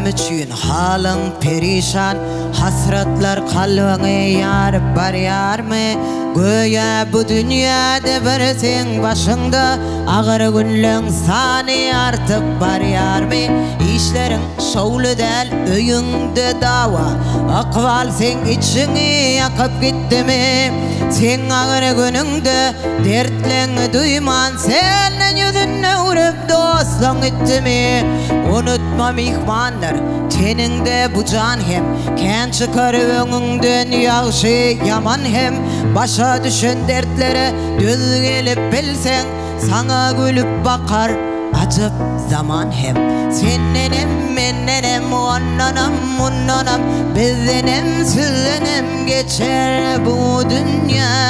üçün halın perişan, hasratlar kalbine yarıp bar yarmı? Göğe bu dünyada bir sen başında, ağır günlüğün sani artıp bar yarmı? İşlerin şoğlu del, öyünde dava, akval sen içini yakıp gitti mi? Sen ağır gününde dertlerini duyman, senin yüzüne uğrup dostluğun gitti mi? Unutma mihmanlar, teninde bu can hem, ken çıkar önünden yaxşı yaman hem. Başa düşen dertlere düz gelip bilsen, sana gülüp bakar acıp zaman hem. Senenem menenem onanam onanam, bizdenem sizdenem geçer bu dünya.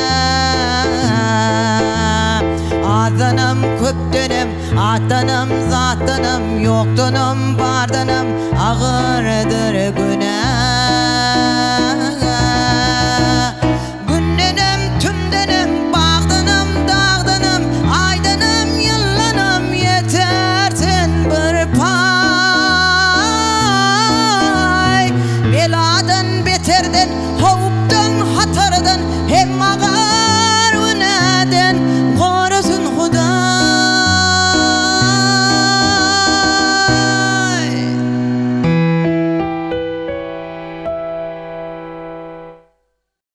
Adanım köptenim, atanım zatanım, yoktanım bardanım, ağırdır güne.